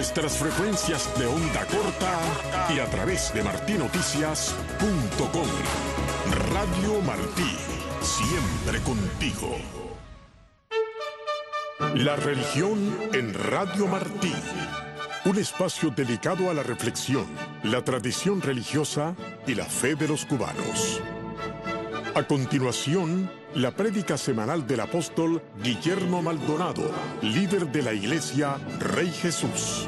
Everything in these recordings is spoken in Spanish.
nuestras frecuencias de onda corta y a través de martinoticias.com. Radio Martí, siempre contigo. La religión en Radio Martí. Un espacio dedicado a la reflexión, la tradición religiosa y la fe de los cubanos. A continuación, la prédica semanal del apóstol Guillermo Maldonado, líder de la Iglesia Rey Jesús.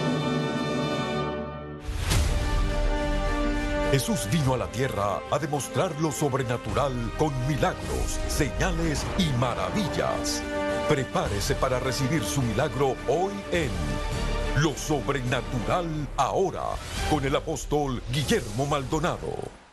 Jesús vino a la tierra a demostrar lo sobrenatural con milagros, señales y maravillas. Prepárese para recibir su milagro hoy en Lo Sobrenatural Ahora, con el apóstol Guillermo Maldonado.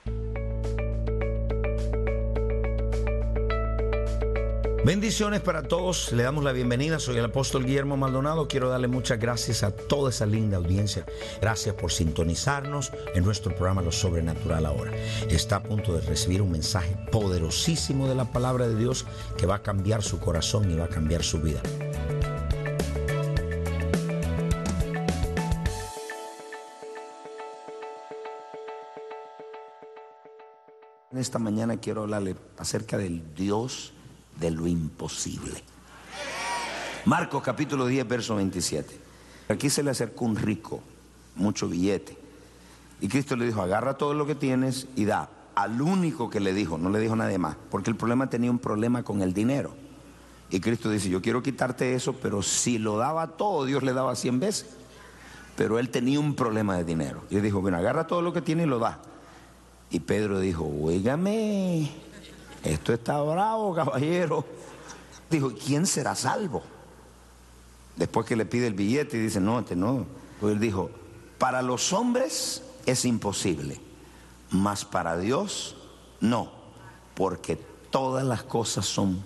Bendiciones para todos, le damos la bienvenida, soy el apóstol Guillermo Maldonado. Quiero darle muchas gracias a toda esa linda audiencia. Gracias por sintonizarnos en nuestro programa Lo Sobrenatural Ahora. Está a punto de recibir un mensaje poderosísimo de la palabra de Dios que va a cambiar su corazón y va a cambiar su vida. En esta mañana quiero hablarle acerca del Dios de lo imposible. Marcos capítulo 10, verso 27. Aquí se le acercó un rico, mucho billete, y Cristo le dijo: agarra todo lo que tienes y da. Al único que le dijo, no le dijo nadie más, porque el problema tenía un problema con el dinero. Y Cristo dice: yo quiero quitarte eso, pero si lo daba todo, Dios le daba 100 veces. Pero él tenía un problema de dinero. Y le dijo: bueno, agarra todo lo que tienes y lo da. Y Pedro dijo: óigame, esto está bravo, caballero. Dijo: ¿quién será salvo? Después que le pide el billete y dice: no, no. Pues él dijo: para los hombres es imposible, mas para Dios no, porque todas las cosas son.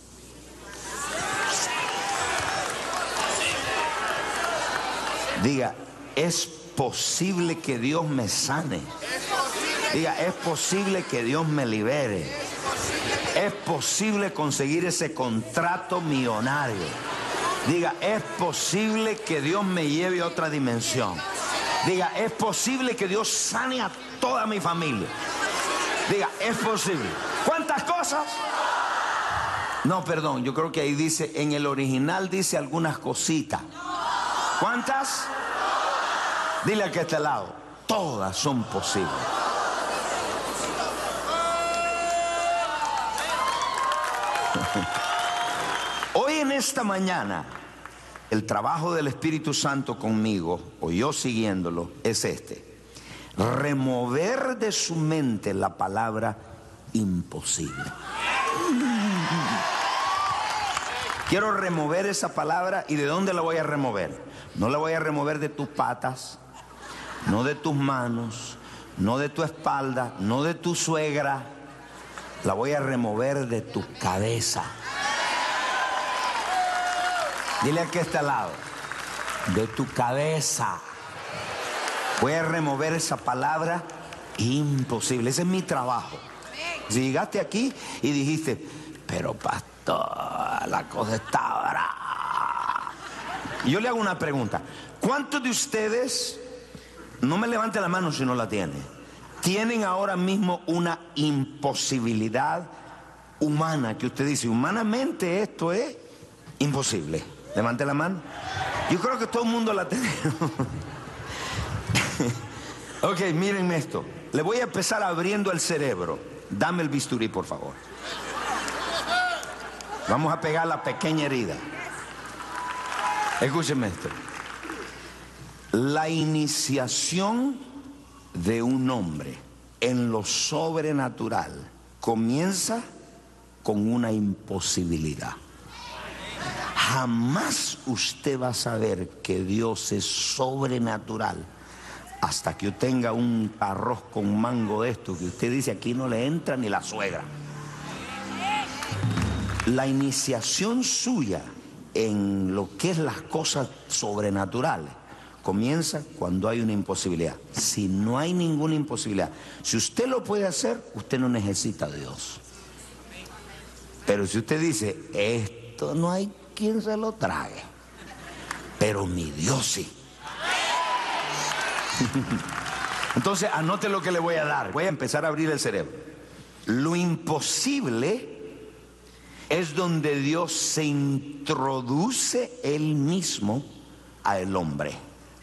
Diga: es posible que Dios me sane. Diga: es posible que Dios me libere. Es posible conseguir ese contrato millonario. Diga: es posible que Dios me lleve a otra dimensión. Diga: es posible que Dios sane a toda mi familia. Diga: es posible. ¿Cuántas cosas? No, perdón, yo creo que ahí dice, en el original dice algunas cositas. ¿Cuántas? Dile al que está al lado: todas son posibles. Hoy en esta mañana, el trabajo del Espíritu Santo conmigo, o yo siguiéndolo, es este: remover de su mente la palabra imposible. Quiero remover esa palabra. ¿Y de dónde la voy a remover? No la voy a remover de tus patas, no de tus manos, no de tu espalda, no de tu suegra. La voy a remover de tu cabeza. Dile al que está al lado: de tu cabeza. Voy a remover esa palabra imposible. Ese es mi trabajo. Si llegaste aquí y dijiste: pero pastor, la cosa está brava. Yo le hago una pregunta: ¿cuántos de ustedes, no me levante la mano si no la tienen, tienen ahora mismo una imposibilidad humana que usted dice: humanamente esto es imposible? Levante la mano. Yo creo que todo el mundo la tiene. Ok, mírenme esto. Le voy a empezar abriendo el cerebro. Dame el bisturí, por favor. Vamos a pegar la pequeña herida. Escúchenme esto. La iniciación de un hombre en lo sobrenatural comienza con una imposibilidad. Jamás usted va a saber que Dios es sobrenatural hasta que usted tenga un arroz con mango de esto que usted dice: aquí no le entra ni la suegra. La iniciación suya en lo que es las cosas sobrenaturales comienza cuando hay una imposibilidad. Si no hay ninguna imposibilidad, si usted lo puede hacer, usted no necesita a Dios. Pero si usted dice: esto no hay quien se lo trague, pero mi Dios sí, Entonces, anote lo que le voy a dar. Voy a empezar a abrir el cerebro. Lo imposible es donde Dios se introduce Él mismo al hombre.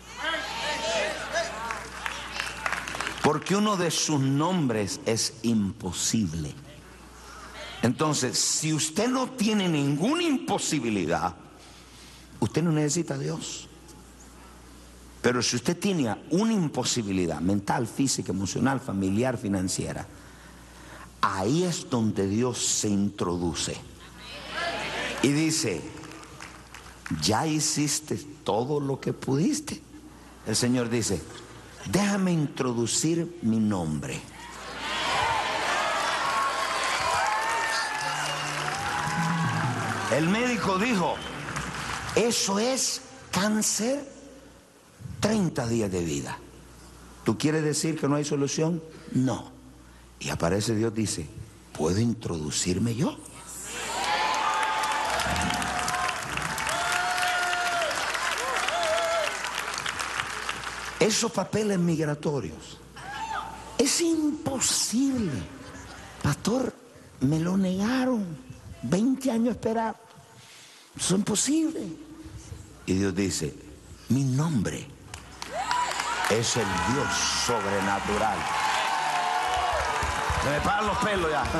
Porque uno de sus nombres es imposible. Entonces, si usted no tiene ninguna imposibilidad, usted no necesita a Dios. Pero si usted tiene una imposibilidad mental, física, emocional, familiar, financiera, ahí es donde Dios se introduce. Y dice, ya hiciste todo lo que pudiste. El Señor dice, déjame introducir mi nombre. El médico dijo, eso es cáncer, 30 días de vida. ¿Tú quieres decir que no hay solución? No. Y aparece Dios, dice, ¿puedo introducirme yo? Esos papeles migratorios, es imposible. Pastor, me lo negaron. 20 años esperar. Eso es imposible. Y Dios dice, mi nombre es el Dios sobrenatural. Se me paran los pelos ya.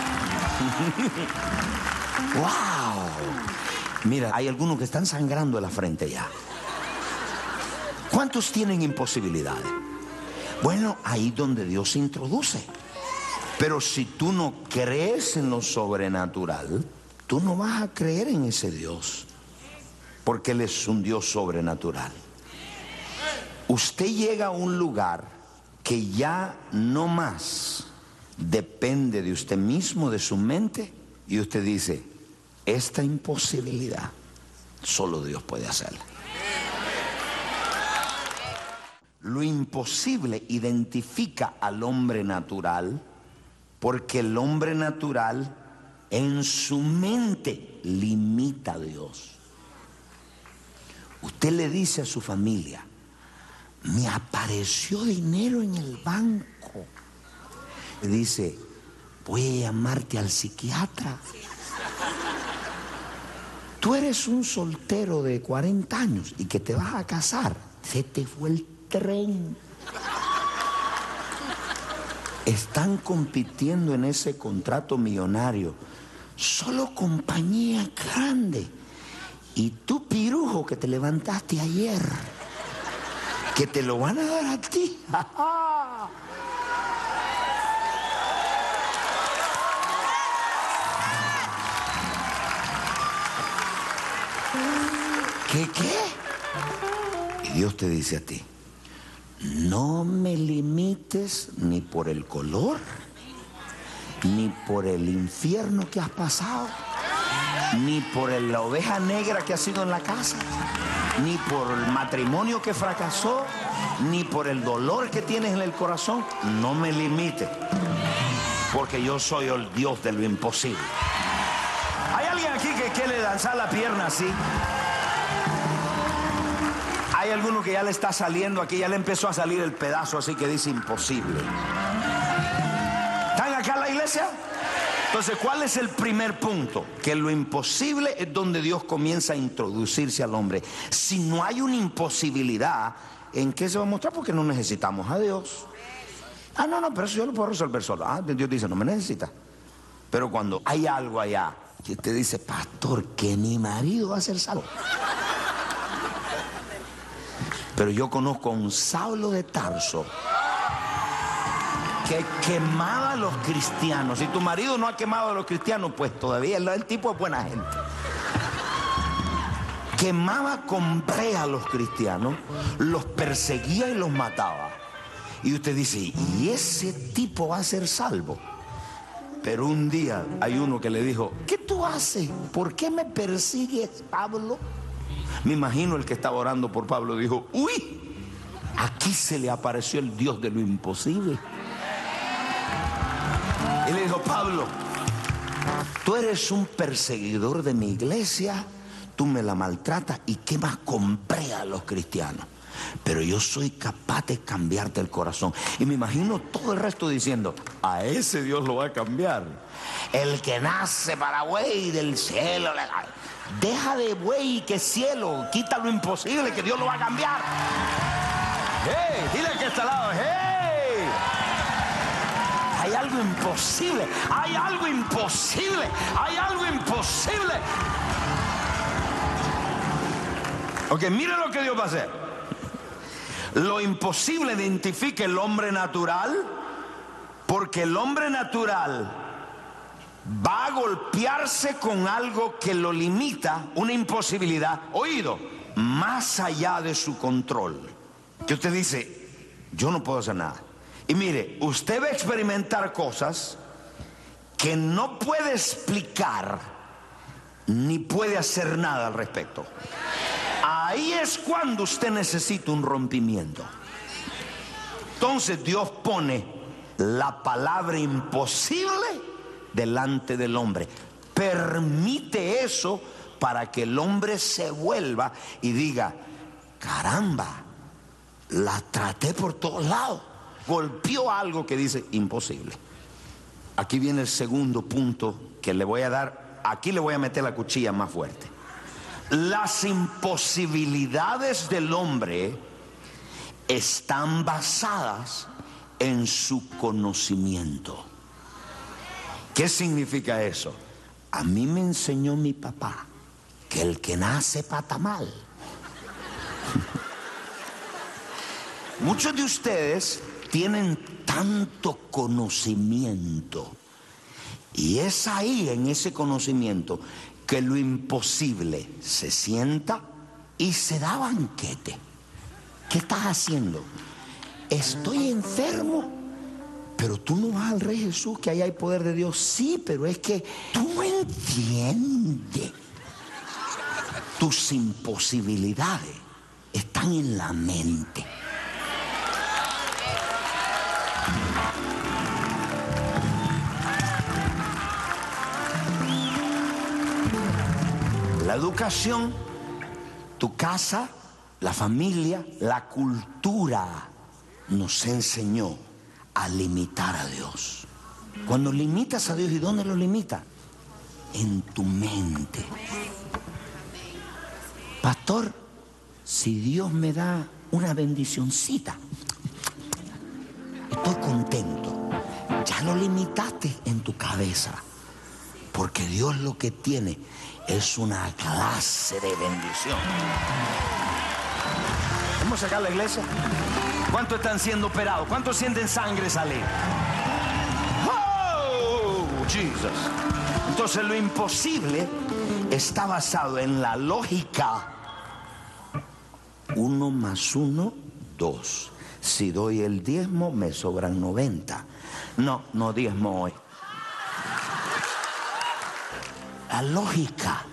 ¡Wow! Mira, hay algunos que están sangrando en la frente ya. ¿Cuántos tienen imposibilidades? Bueno, ahí donde Dios se introduce. Pero si tú no crees en lo sobrenatural, tú no vas a creer en ese Dios. Porque Él es un Dios sobrenatural. Usted llega a un lugar que ya no más depende de usted mismo, de su mente, y usted dice, esta imposibilidad solo Dios puede hacerla. Lo imposible identifica al hombre natural, porque el hombre natural en su mente limita a Dios. Usted le dice a su familia, me apareció dinero en el banco. Le dice, voy a llamarte al psiquiatra. Tú eres un soltero de 40 años y que te vas a casar. Se te fue el tren. Están compitiendo en ese contrato millonario solo compañía grande. Y tú, pirujo, que te levantaste ayer, que te lo van a dar a ti. ¿Qué? Y Dios te dice a ti, no me limites ni por el color, ni por el infierno que has pasado, ni por la oveja negra que has sido en la casa, ni por el matrimonio que fracasó, ni por el dolor que tienes en el corazón. No me limites, porque yo soy el Dios de lo imposible. ¿Hay alguien aquí que quiere danzar la pierna así? Hay alguno que ya le está saliendo aquí, ya le empezó a salir el pedazo así que dice imposible. ¿Están acá en la iglesia? Entonces, ¿cuál es el primer punto? Que lo imposible es donde Dios comienza a introducirse al hombre. Si no hay una imposibilidad, ¿en qué se va a mostrar? Porque no necesitamos a Dios. No, pero eso yo lo puedo resolver solo. Dios dice, no me necesita. Pero cuando hay algo allá que te dice, pastor, que mi marido va a ser salvo. Pero yo conozco a un Saulo de Tarso que quemaba a los cristianos. Si tu marido no ha quemado a los cristianos, pues todavía el tipo es buena gente. Quemaba con brea a los cristianos, los perseguía y los mataba. Y usted dice, ¿y ese tipo va a ser salvo? Pero un día hay uno que le dijo, ¿qué tú haces? ¿Por qué me persigues, Pablo? Me imagino el que estaba orando por Pablo dijo, uy, aquí se le apareció el Dios de lo imposible. Y le dijo, Pablo, tú eres un perseguidor de mi iglesia, tú me la maltratas y quemas con brea a los cristianos. pero yo soy capaz de cambiarte el corazón. Y me imagino todo el resto diciendo, a ese Dios lo va a cambiar. El que nace para buey del cielo. Deja de buey que cielo, quita lo imposible que Dios lo va a cambiar. ¡Hey! Dile al que está al lado, ¡hey! Hay algo imposible, hay algo imposible, hay algo imposible. Ok, mire lo que Dios va a hacer. Lo imposible identifica el hombre natural, porque el hombre natural va a golpearse con algo que lo limita, una imposibilidad, oído, más allá de su control. Que usted dice, yo no puedo hacer nada. Y mire, usted va a experimentar cosas que no puede explicar ni puede hacer nada al respecto. Ahí es cuando usted necesita un rompimiento. Entonces Dios pone la palabra imposible delante del hombre. Permite eso para que el hombre se vuelva y diga, caramba, la traté por todos lados. Golpeó algo que dice imposible. Aquí viene el segundo punto que le voy a dar. Aquí le voy a meter la cuchilla más fuerte. Las imposibilidades del hombre están basadas en su conocimiento. ¿Qué significa eso? A mí me enseñó mi papá que el que nace pata mal. Muchos de ustedes tienen tanto conocimiento, y es ahí, en ese conocimiento, que lo imposible se sienta y se da banquete. ¿Qué estás haciendo? Estoy enfermo, pero tú no vas al Rey Jesús, que ahí hay poder de Dios. Sí, pero es que tú no entiendes. Tus imposibilidades están en la mente. La educación, tu casa, la familia, la cultura nos enseñó a limitar a Dios. Cuando limitas a Dios, ¿y dónde lo limitas? En tu mente. Pastor, si Dios me da una bendicioncita, estoy contento. Ya lo limitaste en tu cabeza, porque Dios lo que tiene es una clase de bendición. ¿Vamos a sacar a la iglesia? ¿Cuántos están siendo operados? ¿Cuántos sienten sangre salir? ¡Oh, Jesus! Entonces lo imposible está basado en la lógica. 1 más 1, 2. Si doy el diezmo, me sobran 90. No diezmo hoy. La lógica.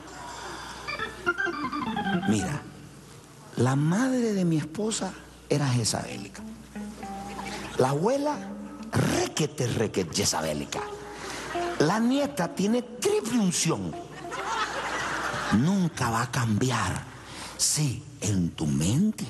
Mira, la madre de mi esposa era jezabélica. La abuela, requete jezabélica. La nieta tiene triple unción. Nunca va a cambiar. Sí, en tu mente.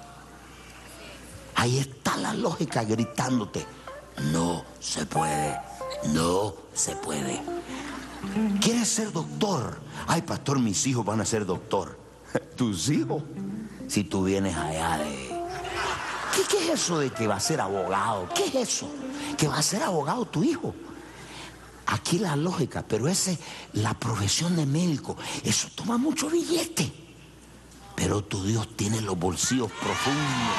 Ahí está la lógica gritándote, no se puede, no se puede. ¿Quieres ser doctor? Ay, pastor, mis hijos van a ser doctor. ¿Tus hijos? Si tú vienes allá de... ¿Qué es eso de que va a ser abogado? ¿Qué es eso? Que va a ser abogado tu hijo. Aquí la lógica, pero la profesión de médico, eso toma mucho billete. Pero tu Dios tiene los bolsillos profundos.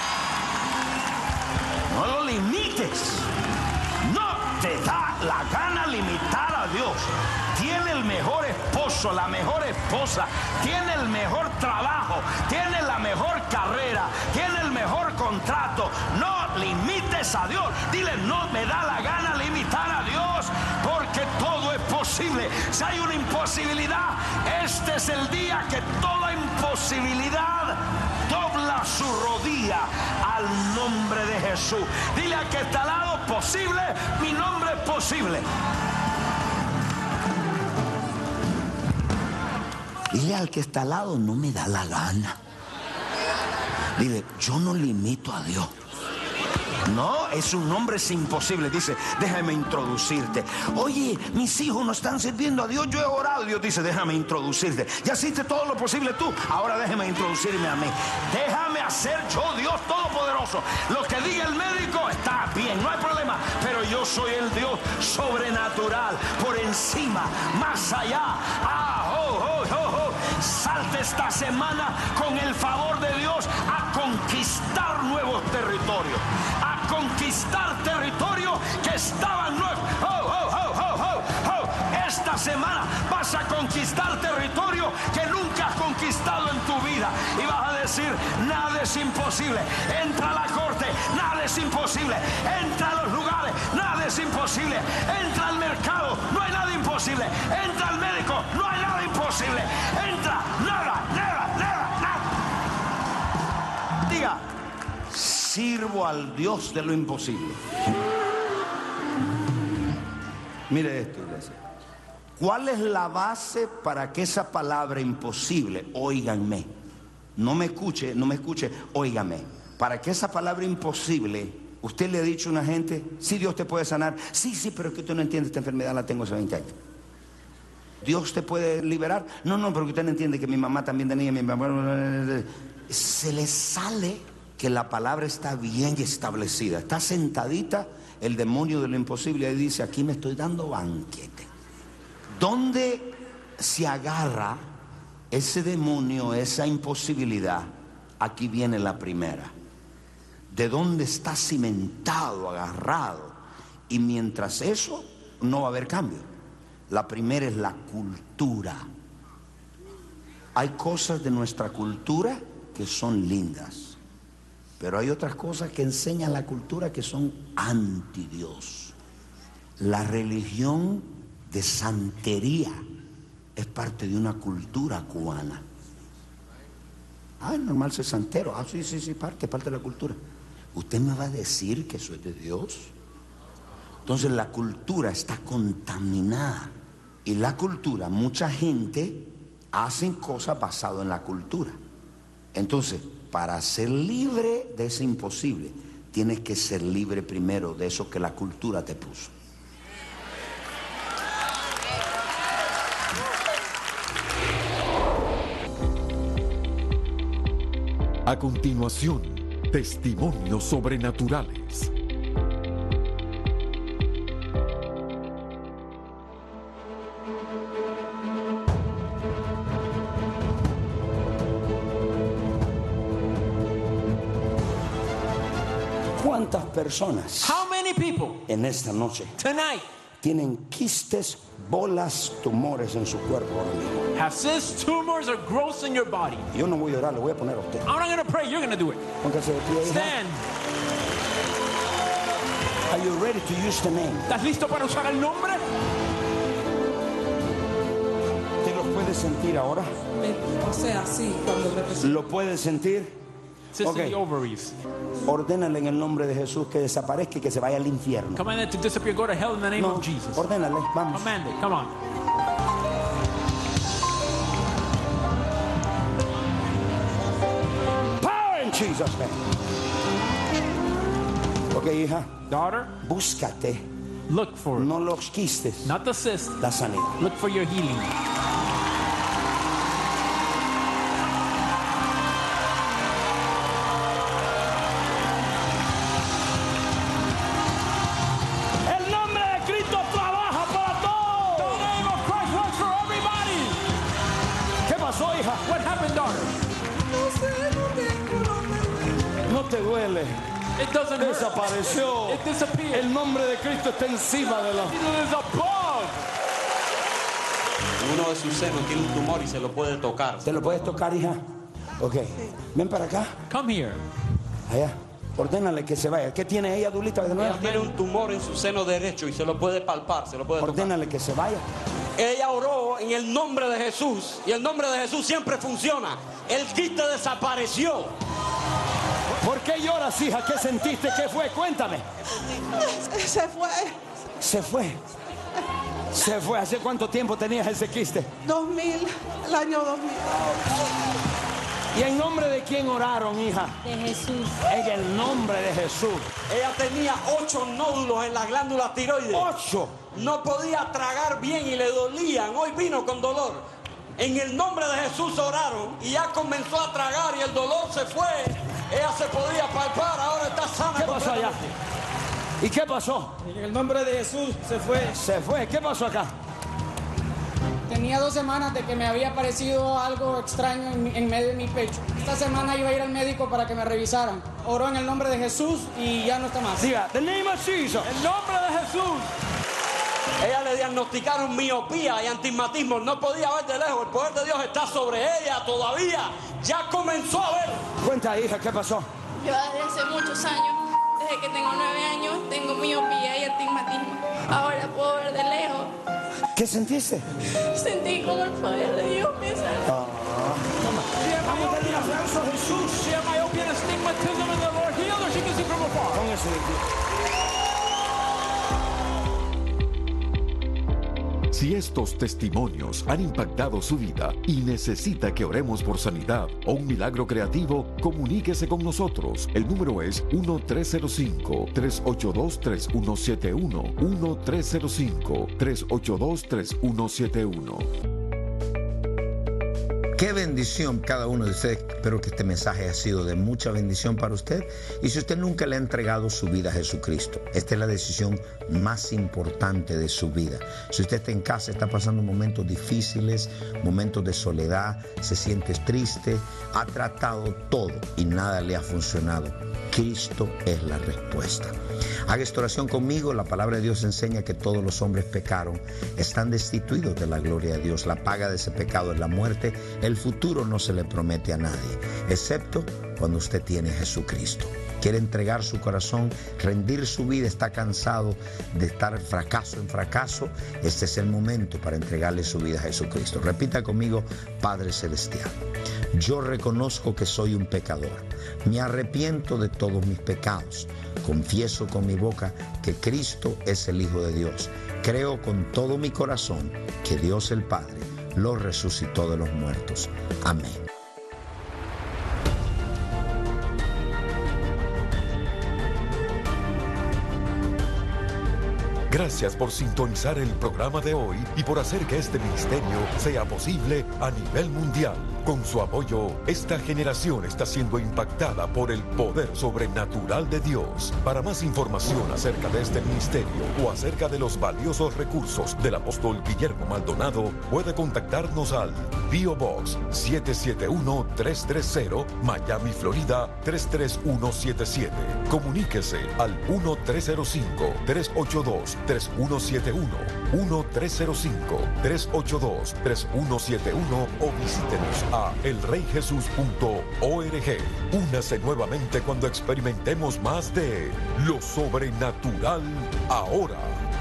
No lo limites. No te da la gana limitar a Dios. Tiene el mejor esposo, la mejor esposa, tiene el mejor trabajo, tiene la mejor carrera, tiene el mejor contrato. No limites a Dios. Dile, no me da la gana limitar a Dios, porque todo es posible. Si hay una imposibilidad, este es el día que toda imposibilidad dobla su rodilla al nombre de Jesús. Dile al que está al lado, posible, mi nombre es posible. Dile al que está al lado, no me da la gana. Dile, yo no limito a Dios. No, es un hombre es imposible. Dice, déjame introducirte. Oye, mis hijos no están sirviendo a Dios. Yo he orado. Dios dice, déjame introducirte. Ya hiciste todo lo posible tú. Ahora déjame introducirme a mí. Déjame hacer yo, Dios Todopoderoso. Lo que diga el médico está bien, no hay problema. Pero yo soy el Dios sobrenatural, por encima, más allá. Salte esta semana con el favor de Dios a conquistar nuevos territorios. A conquistar territorios que estaban nuevos. Esta semana vas a conquistar territorio que nunca has conquistado en tu vida. Y vas a decir, nada es imposible. Entra a la corte, nada es imposible. Entra a los lugares, nada es imposible. Entra al mercado, no hay nada imposible. Entra al médico, no hay nada imposible. Entra, nada. Diga, sirvo al Dios de lo imposible. Mire esto, iglesia. ¿Cuál es la base para que esa palabra imposible, óiganme, no me escuche, óigame, para que esa palabra imposible, usted le ha dicho a una gente, sí, Dios te puede sanar, sí, pero es que usted no entiende, esta enfermedad la tengo hace 20 años. Dios te puede liberar, no, pero usted no entiende que mi mamá también tenía, mi mamá, se le sale que la palabra está bien establecida, está sentadita el demonio de lo imposible y dice, aquí me estoy dando banquete. ¿Dónde se agarra ese demonio, esa imposibilidad? Aquí viene la primera. ¿De dónde está cimentado, agarrado? Y mientras eso, no va a haber cambio. La primera es la cultura. Hay cosas de nuestra cultura que son lindas, pero hay otras cosas que enseña la cultura que son anti Dios. La religión de santería es parte de una cultura cubana. Es normal ser santero. Sí, parte de la cultura. ¿Usted me va a decir que eso es de Dios? Entonces la cultura está contaminada. Y la cultura, mucha gente hace cosas basadas en la cultura. Entonces, para ser libre de ese imposible, tienes que ser libre primero de eso que la cultura te puso. A continuación, testimonios sobrenaturales. ¿Cuántas personas How many people en esta noche tonight tienen quistes, bolas, tumores en su cuerpo ahora mismo? have cysts, tumors, or growths in your body? Yo no voy a orar, le voy a poner a usted. I'm not going to pray, you're going to do it. Póngase de pie, hija. Stand. Are you ready to use the name? ¿Estás listo para usar el nombre? ¿Te lo puedes sentir ahora? O sea, sí, cuando me presento. ¿Lo puedes sentir? Cysts Okay. in the ovaries. Ordénale en el nombre de Jesús que desaparezca y que se vaya al infierno. Command it to disappear, go to hell in the name No, of Jesus. ordénale, vamos. Command it, come on. Power in Jesus' name. Ok, hija, Daughter, búscate, look for it. no los quistes, Not the cyst. la sanidad. Look for your healing. El nombre de Cristo trabaja para The todos. name of Christ works for everybody. ¿Qué pasó, hija? What happened, daughter? No sé, no tengo nombre. No te duele. It doesn't hurt. Desapareció. It disappeared. El nombre de Cristo está encima de la... It is above. Uno de sus senos tiene un tumor y se lo puede tocar. ¿Te lo puedes tocar, hija? Ok. Ven para acá. Come here. Allá. Ordénale que se vaya. ¿Qué tiene ella, Dulita, de nuevo? Ella tiene un tumor en su seno derecho y se lo puede palpar, se lo puede tocar. Ordénale que se vaya. Ella oró en el nombre de Jesús y el nombre de Jesús siempre funciona. El quiste desapareció. ¿Por qué lloras, hija? ¿Qué sentiste? ¿Qué fue? Cuéntame. Se fue. Se fue. Se fue. ¿Hace cuánto tiempo tenías ese quiste? 2000, el año 2000. ¿Y en nombre de quién oraron, hija? De Jesús. En el nombre de Jesús. Ella tenía 8 nódulos en las glándulas tiroides. 8. No podía tragar bien y le dolían. Hoy vino con dolor. En el nombre de Jesús oraron y ya comenzó a tragar y el dolor se fue. Ella se podía palpar, ahora está sana. ¿Qué pasó allá? ¿Y qué pasó? En el nombre de Jesús se fue. Se fue. ¿Qué pasó acá? Tenía 2 semanas de que me había aparecido algo extraño en medio de mi pecho. Esta semana iba a ir al médico para que me revisaran. Oró en el nombre de Jesús y ya no está más. Diga, the name of Jesus. En nombre de Jesús. Ella le diagnosticaron miopía y astigmatismo. No podía ver de lejos. El poder de Dios está sobre ella todavía. Ya comenzó a ver. Cuenta, hija, ¿qué pasó? Yo desde hace muchos años, desde que tengo 9 años, tengo miopía y astigmatismo. Ahora puedo ver de lejos. ¿Qué sentiste? Sentí como el poder de Dios me sanó. Vamos a darle un aplauso a Jesús. She had myopia and astigmatism, and the Lord healed her. She can see from afar. Póngase de pie. Si estos testimonios han impactado su vida y necesita que oremos por sanidad o un milagro creativo, comuníquese con nosotros. El número es 1-305-382-3171. 1-305-382-3171. Qué bendición cada uno de ustedes. Espero que este mensaje ha sido de mucha bendición para usted. Y si usted nunca le ha entregado su vida a Jesucristo, esta es la decisión más importante de su vida. Si usted está en casa, está pasando momentos difíciles, momentos de soledad, se siente triste, ha tratado todo y nada le ha funcionado, Cristo es la respuesta. Haga esta oración conmigo. La palabra de Dios enseña que todos los hombres pecaron, están destituidos de la gloria de Dios. La paga de ese pecado es la muerte. El futuro no se le promete a nadie, excepto cuando usted tiene a Jesucristo. Quiere entregar su corazón, rendir su vida, está cansado de estar fracaso en fracaso. Este es el momento para entregarle su vida a Jesucristo. Repita conmigo: Padre Celestial, yo reconozco que soy un pecador. Me arrepiento de todos mis pecados. Confieso con mi boca que Cristo es el Hijo de Dios. Creo con todo mi corazón que Dios el Padre lo resucitó de los muertos. Amén. Gracias por sintonizar el programa de hoy y por hacer que este ministerio sea posible a nivel mundial. Con su apoyo, esta generación está siendo impactada por el poder sobrenatural de Dios. Para más información acerca de este ministerio o acerca de los valiosos recursos del apóstol Guillermo Maldonado, puede contactarnos al P.O. Box 771-330, Miami, Florida 33177. Comuníquese al 1-305-382-3171, 1-305-382-3171 o visítenos a elreyjesus.org. Únase nuevamente cuando experimentemos más de lo sobrenatural ahora.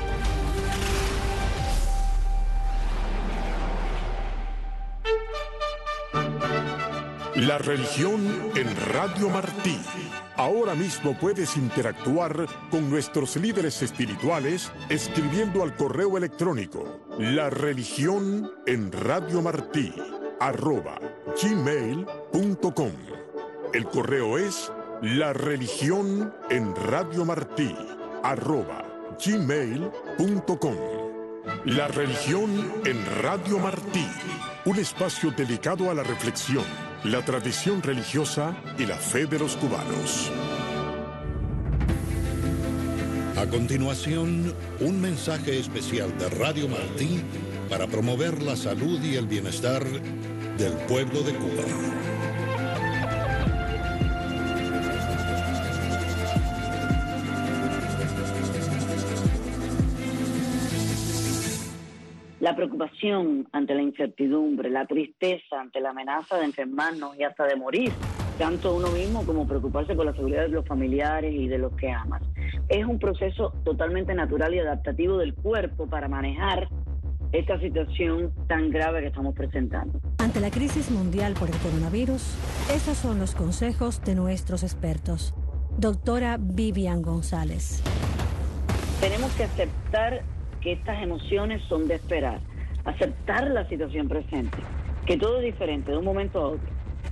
La religión en Radio Martí. Ahora mismo puedes interactuar con nuestros líderes espirituales escribiendo al correo electrónico lareligionenradiomartí@gmail.com. El correo es lareligionenradiomartí@gmail.com. La religión en Radio Martí, un espacio dedicado a la reflexión, la tradición religiosa y la fe de los cubanos. A continuación, un mensaje especial de Radio Martí para promover la salud y el bienestar del pueblo de Cuba. La preocupación ante la incertidumbre, la tristeza ante la amenaza de enfermarnos y hasta de morir, tanto uno mismo como preocuparse por la seguridad de los familiares y de los que amas. Es un proceso totalmente natural y adaptativo del cuerpo para manejar esta situación tan grave que estamos presentando. Ante la crisis mundial por el coronavirus, estos son los consejos de nuestros expertos. Doctora Vivian González. Tenemos que aceptar que estas emociones son de esperar, aceptar la situación presente, que todo es diferente de un momento a otro,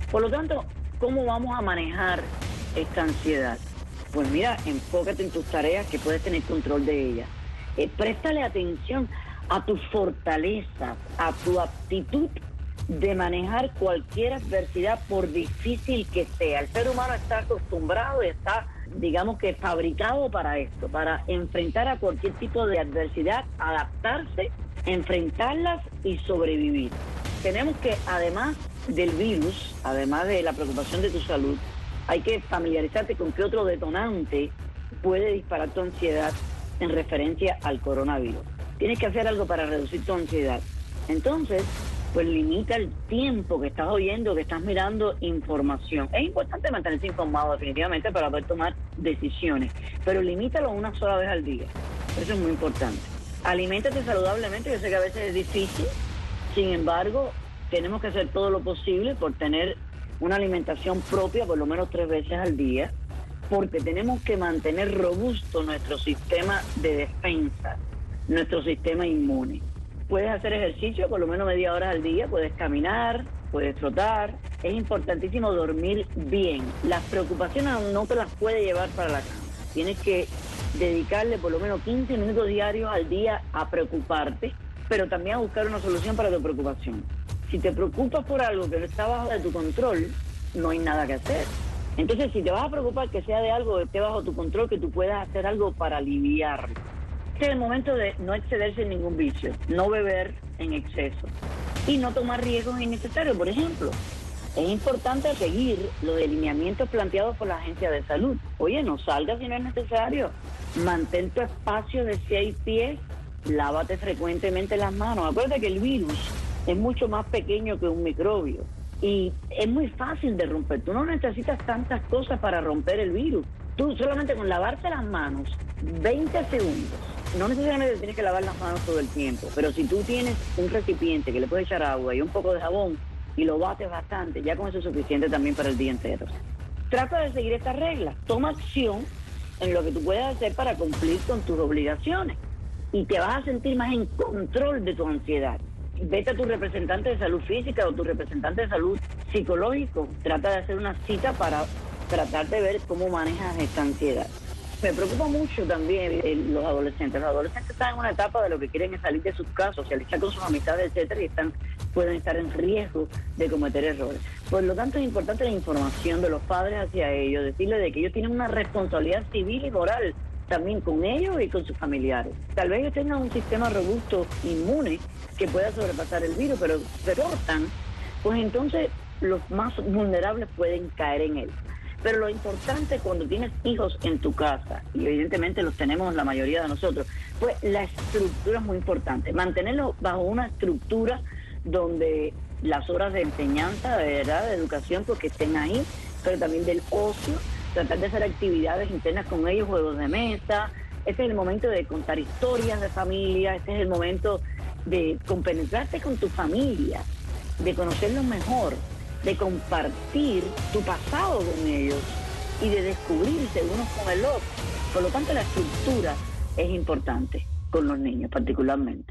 Por lo tanto, ¿cómo vamos a manejar esta ansiedad? Pues mira, enfócate en tus tareas que puedes tener control de ellas. Préstale atención a tus fortalezas, a tu aptitud de manejar cualquier adversidad, por difícil que sea. El ser humano está acostumbrado y está, digamos que fabricado para esto, para enfrentar a cualquier tipo de adversidad, adaptarse, enfrentarlas y sobrevivir. Tenemos que, además del virus, además de la preocupación de tu salud, hay que familiarizarte con qué otro detonante puede disparar tu ansiedad en referencia al coronavirus. Tienes que hacer algo para reducir tu ansiedad. Entonces, pues limita el tiempo que estás oyendo, que estás mirando información. Es importante mantenerse informado definitivamente para poder tomar decisiones, pero limítalo una sola vez al día. Eso es muy importante. Aliméntate saludablemente, yo sé que a veces es difícil, sin embargo, tenemos que hacer todo lo posible por tener una alimentación propia por lo menos 3 veces al día, porque tenemos que mantener robusto nuestro sistema de defensa, nuestro sistema inmune. Puedes hacer ejercicio por lo menos media hora al día, puedes caminar, puedes trotar. Es importantísimo dormir bien. Las preocupaciones no te las puedes llevar para la cama. Tienes que dedicarle por lo menos 15 minutos diarios al día a preocuparte, pero también a buscar una solución para tu preocupación. Si te preocupas por algo que no está bajo de tu control, no hay nada que hacer. Entonces, si te vas a preocupar, que sea de algo que esté bajo tu control, que tú puedas hacer algo para aliviarlo. Este es el momento de no excederse en ningún vicio, no beber en exceso y no tomar riesgos innecesarios. Por ejemplo, es importante seguir los lineamientos planteados por la Agencia de Salud. Oye, no salgas si no es necesario. Mantén tu espacio de 6 pies, lávate frecuentemente las manos. Acuérdate que el virus es mucho más pequeño que un microbio y es muy fácil de romper. Tú no necesitas tantas cosas para romper el virus. Tú solamente con lavarte las manos 20 segundos, no necesariamente tienes que lavar las manos todo el tiempo, pero si tú tienes un recipiente que le puedes echar agua y un poco de jabón y lo bates bastante, ya con eso es suficiente también para el día entero. Trata de seguir estas reglas, toma acción en lo que tú puedas hacer para cumplir con tus obligaciones y te vas a sentir más en control de tu ansiedad. Vete a tu representante de salud física o tu representante de salud psicológico, trata de hacer una cita para tratar de ver cómo manejas esta ansiedad. Me preocupa mucho también los adolescentes. Los adolescentes están en una etapa de lo que quieren es salir de sus casas, socializar con sus amistades, etcétera, y pueden estar en riesgo de cometer errores. Por lo tanto, es importante la información de los padres hacia ellos, decirles de que ellos tienen una responsabilidad civil y moral también con ellos y con sus familiares. Tal vez ellos tengan un sistema robusto, inmune, que pueda sobrepasar el virus, pero se cortan, pues entonces los más vulnerables pueden caer en él. Pero lo importante cuando tienes hijos en tu casa, y evidentemente los tenemos la mayoría de nosotros, pues la estructura es muy importante. Mantenerlos bajo una estructura donde las horas de enseñanza, de verdad, de educación, pues que estén ahí, pero también del ocio, tratar de hacer actividades internas con ellos, juegos de mesa. Este es el momento de contar historias de familia, este es el momento de compenetrarte con tu familia, de conocerlos mejor, de compartir tu pasado con ellos y de descubrirse unos con el otro. Por lo tanto, la estructura es importante con los niños particularmente.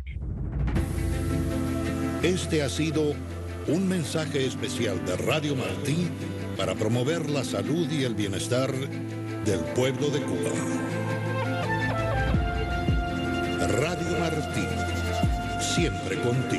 Este ha sido un mensaje especial de Radio Martí para promover la salud y el bienestar del pueblo de Cuba. Radio Martí, siempre contigo.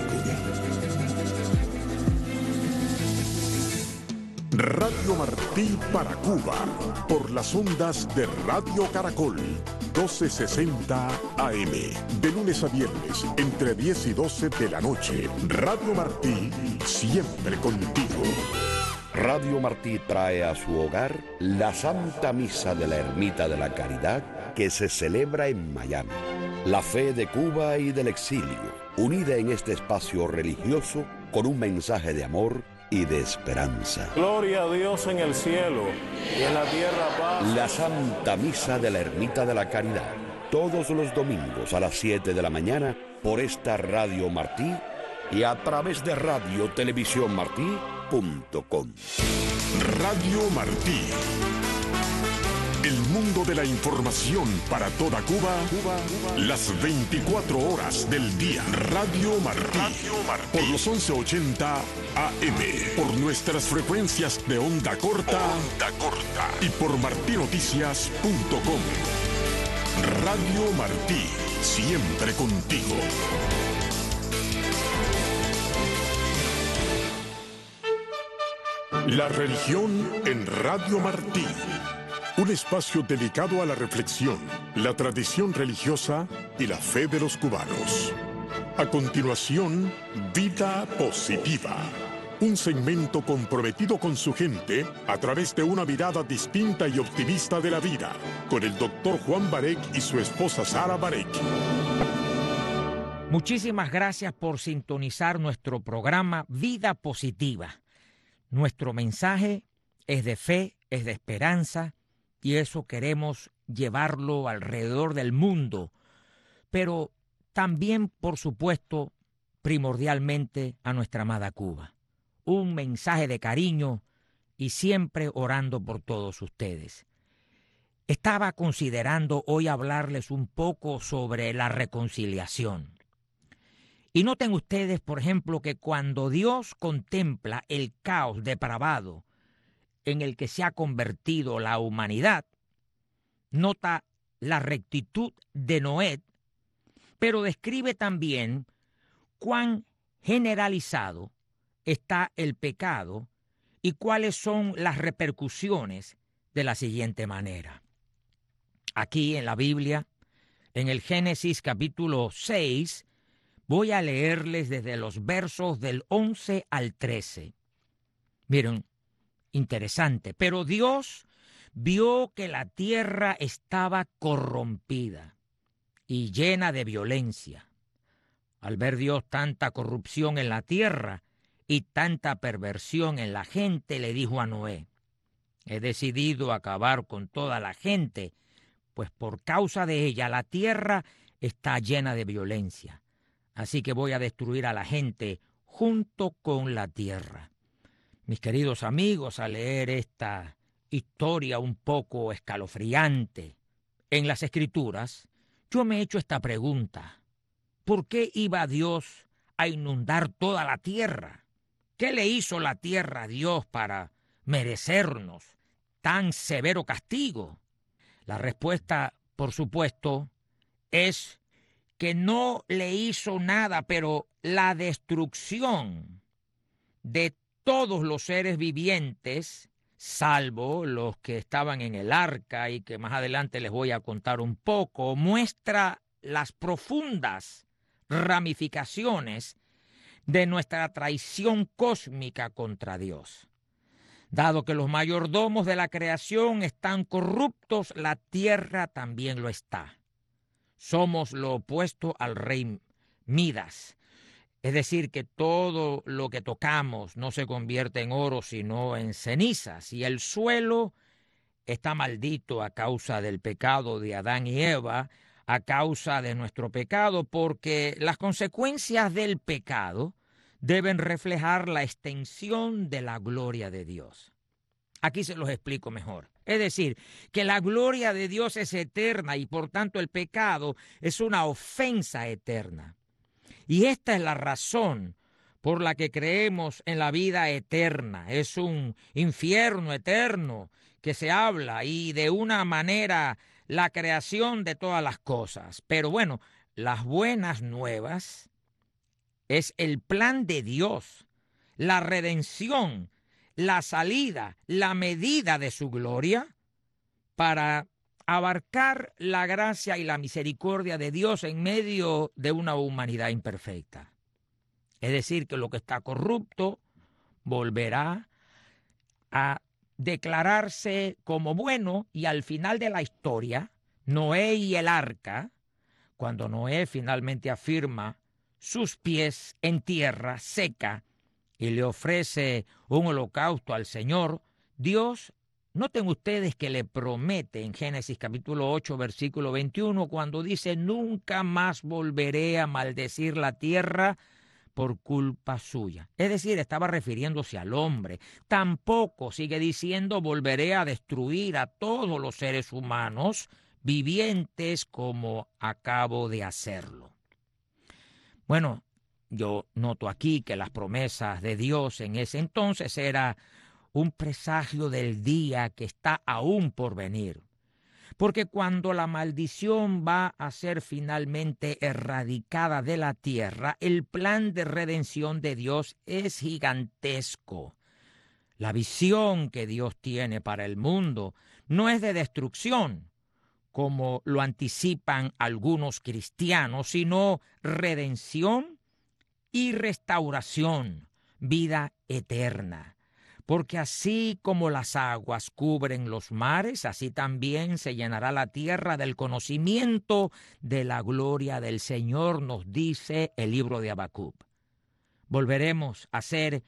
Radio Martí para Cuba, por las ondas de Radio Caracol, 1260 AM, de lunes a viernes, entre 10 y 12 de la noche. Radio Martí, siempre contigo. Radio Martí trae a su hogar la Santa Misa de la Ermita de la Caridad que se celebra en Miami. La fe de Cuba y del exilio, unida en este espacio religioso con un mensaje de amor y de esperanza. Gloria a Dios en el cielo y en la tierra paz. La Santa Misa de la Ermita de la Caridad, todos los domingos a las 7 de la mañana por esta Radio Martí y a través de radiotelevisiónmartí.com. Radio Martí, El mundo de la información para toda Cuba, las 24 horas del día. Radio Martí. Por los 1180 AM. Por nuestras frecuencias de onda corta. Y por martinoticias.com. Radio Martí. Siempre contigo. La religión en Radio Martí. Un espacio dedicado a la reflexión, la tradición religiosa y la fe de los cubanos. A continuación, Vida Positiva. Un segmento comprometido con su gente a través de una mirada distinta y optimista de la vida, con el doctor Juan Barek y su esposa Sara Barek. Muchísimas gracias por sintonizar nuestro programa Vida Positiva. Nuestro mensaje es de fe, es de esperanza, y eso queremos llevarlo alrededor del mundo, pero también, por supuesto, primordialmente a nuestra amada Cuba. Un mensaje de cariño y siempre orando por todos ustedes. Estaba considerando hoy hablarles un poco sobre la reconciliación. Y noten ustedes, por ejemplo, que cuando Dios contempla el caos depravado en el que se ha convertido la humanidad, nota la rectitud de Noé, pero describe también cuán generalizado está el pecado y cuáles son las repercusiones de la siguiente manera. Aquí en la Biblia, en el Génesis capítulo 6, voy a leerles desde los versos del 11 al 13. Miren, interesante. Pero Dios vio que la tierra estaba corrompida y llena de violencia. Al ver Dios tanta corrupción en la tierra y tanta perversión en la gente, le dijo a Noé: he decidido acabar con toda la gente, pues por causa de ella la tierra está llena de violencia. Así que voy a destruir a la gente junto con la tierra. Mis queridos amigos, al leer esta historia un poco escalofriante en las Escrituras, yo me he hecho esta pregunta: ¿por qué iba Dios a inundar toda la tierra? ¿Qué le hizo la tierra a Dios para merecernos tan severo castigo? La respuesta, por supuesto, es que no le hizo nada, pero la destrucción de todos los seres vivientes, salvo los que estaban en el arca y que más adelante les voy a contar un poco, muestra las profundas ramificaciones de nuestra traición cósmica contra Dios. Dado que los mayordomos de la creación están corruptos, la tierra también lo está. Somos lo opuesto al rey Midas. Es decir, que todo lo que tocamos no se convierte en oro, sino en cenizas. Y el suelo está maldito a causa del pecado de Adán y Eva, a causa de nuestro pecado, porque las consecuencias del pecado deben reflejar la extensión de la gloria de Dios. Aquí se los explico mejor. Es decir, que la gloria de Dios es eterna y por tanto el pecado es una ofensa eterna. Y esta es la razón por la que creemos en la vida eterna. Es un infierno eterno que se habla y de una manera la creación de todas las cosas. Pero bueno, las buenas nuevas es el plan de Dios, la redención, la salida, la medida de su gloria para abarcar la gracia y la misericordia de Dios en medio de una humanidad imperfecta. Es decir, que lo que está corrupto volverá a declararse como bueno, y al final de la historia, Noé y el arca, cuando Noé finalmente afirma sus pies en tierra seca y le ofrece un holocausto al Señor, Dios, noten ustedes que le promete en Génesis capítulo 8, versículo 21, cuando dice: nunca más volveré a maldecir la tierra por culpa suya. Es decir, estaba refiriéndose al hombre. Tampoco, sigue diciendo, volveré a destruir a todos los seres humanos vivientes como acabo de hacerlo. Bueno, yo noto aquí que las promesas de Dios en ese entonces era un presagio del día que está aún por venir. Porque cuando la maldición va a ser finalmente erradicada de la tierra, el plan de redención de Dios es gigantesco. La visión que Dios tiene para el mundo no es de destrucción, como lo anticipan algunos cristianos, sino redención y restauración, vida eterna. Porque así como las aguas cubren los mares, así también se llenará la tierra del conocimiento de la gloria del Señor, nos dice el libro de Habacuc. Volveremos a ser